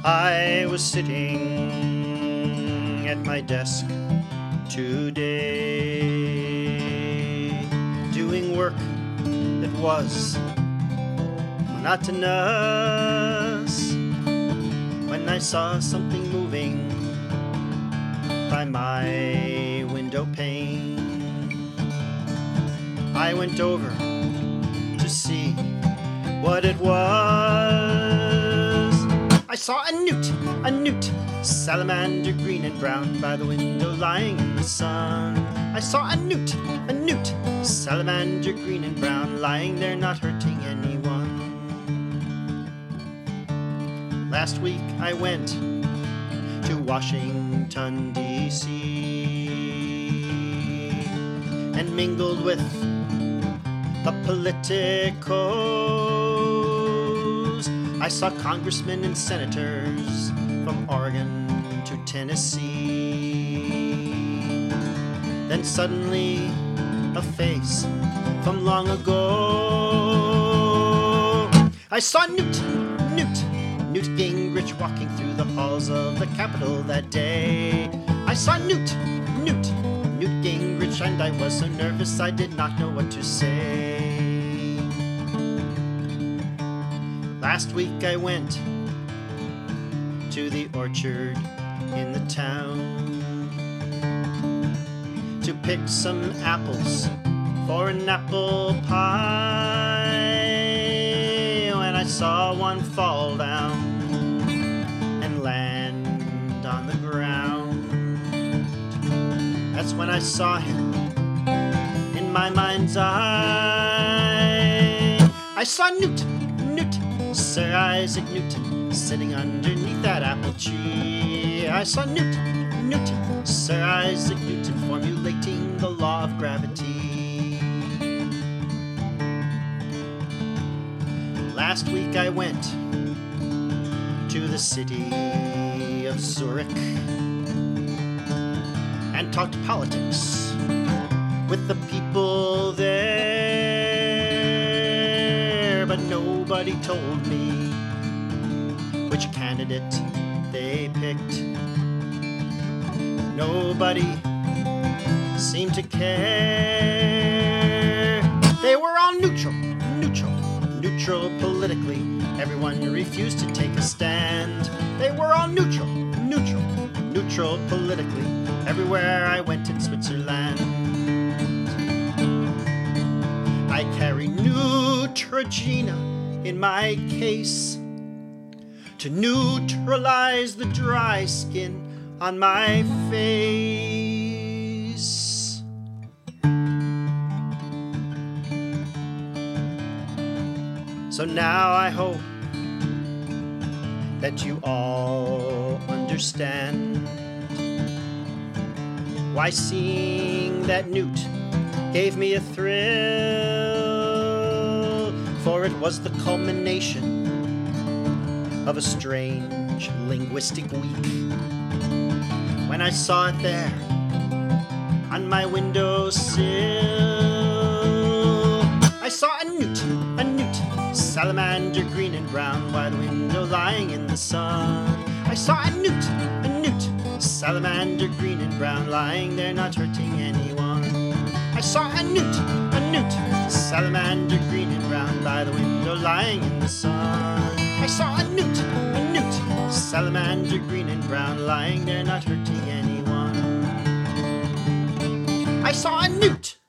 I was sitting at my desk today, doing work that was monotonous, when I saw something moving by my window pane. I went over to see what it was. I saw a newt, salamander green and brown by the window lying in the sun. I saw a newt, salamander green and brown lying there not hurting anyone. Last week I went to Washington, D.C. and mingled with the politicos. I saw congressmen and senators from Oregon to Tennessee. Then suddenly a face from long ago. I saw Newt Gingrich walking through the halls of the Capitol that day. I saw Newt Gingrich, and I was so nervous I did not know what to say. Last week I went to the orchard in the town to pick some apples for an apple pie, when I saw one fall down and land on the ground. That's when I saw him in my mind's eye. I saw Newt, Sir Isaac Newton, sitting underneath that apple tree. I saw Newt, Sir Isaac Newton, formulating the law of gravity. Last week I went to the city of Zurich and talked politics with the people there, but nobody told me which candidate they picked. Nobody seemed to care. They were all neutral politically. Everyone refused to take a stand. They were all neutral politically. Everywhere I went in Switzerland, I carry Neutrogena in my case to neutralize the dry skin on my face. So now I hope that you all understand why seeing that newt gave me a thrill, for it was the culmination of a strange linguistic week when I saw it there on my windowsill. I saw a newt, salamander green and brown by the window lying in the sun. I saw a newt, salamander green and brown lying there not hurting anyone. I saw a newt, salamander green and brown by the window lying in the sun. I saw a newt, salamander green and brown lying there not hurting anyone. I saw a newt.